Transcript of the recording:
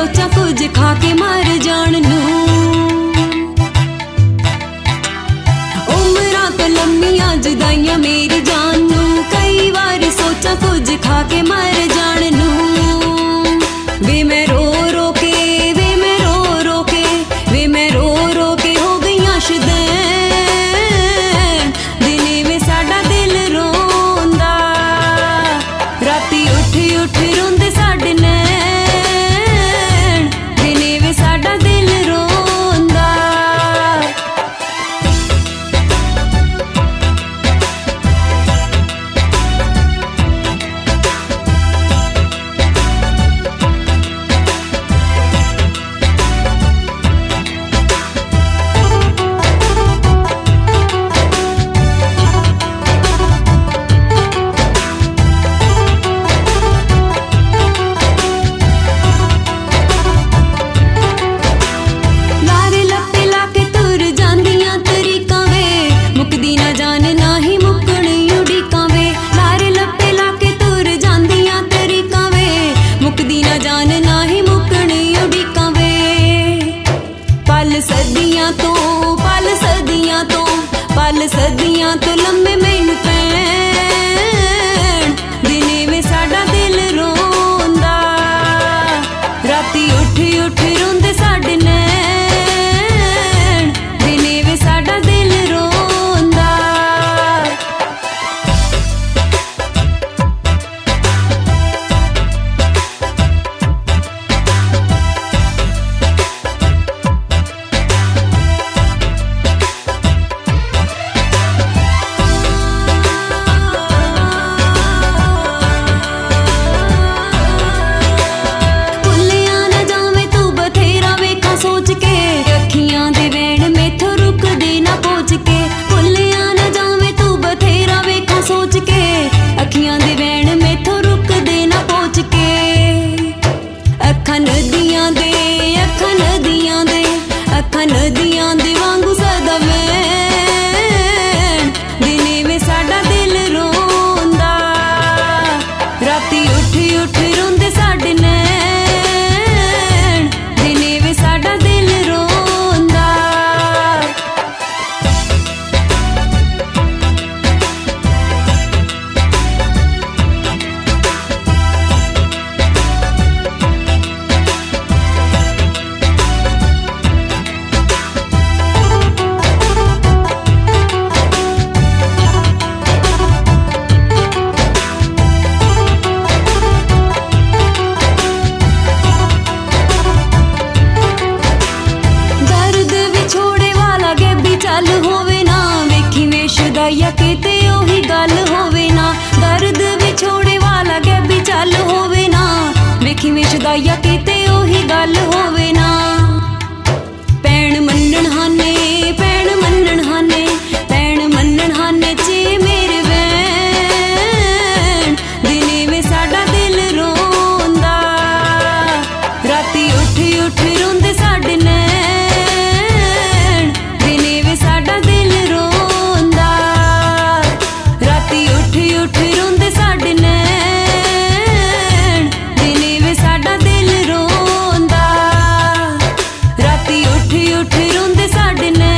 सोचा कुछ खा के मर जान नू। उमरां तो लम्मियां जुदाइयां मेरी जान नू, कई बार सोचा कुछ खा के मर जान नू। वे मैं रो रो के, वे मैं रो रो के, वे मैं रो रो के हो गईयां शदैन। दिने में साडा दिल रोंदा, राती उठ उठ रोंदे साडे नैन। दिने में साडा दिल रोंदा। पल सदियां तो लम्बे मैनू पैण। दिने में साडा दिल रोंदा, राती उठ उठ रोंदे साडे नैन। दिने में साडा दिल रोंदा। नदियां दे वांगू सदा वैन। दिने में साडा दिल रोंदा, राती उठ उठ रोंदे साडे नैन। दिने में साडा दिल रोंदा। चल होवे ना वेखी में शुदाइया किते ओही गल होवे ना। दर्द विछोड़े वाला गैबी चल होवे ना, वेखी में शुदाइया किते ओही गल होवे ना। पैण मन्नण हाने, पैण मन्नण हाने, पैण मन्नण हाने चे मेरे वैन। दिने में साडा दिल रोंदा, राती उठ उठ रोंदे साडे नैन। दिने में साडा दिल रोंदा, राती उठ उठ रोंदे साडे नैन। दिने में साडा दिल रोंदा, राती उठ उठ रोंदे साडे नैन।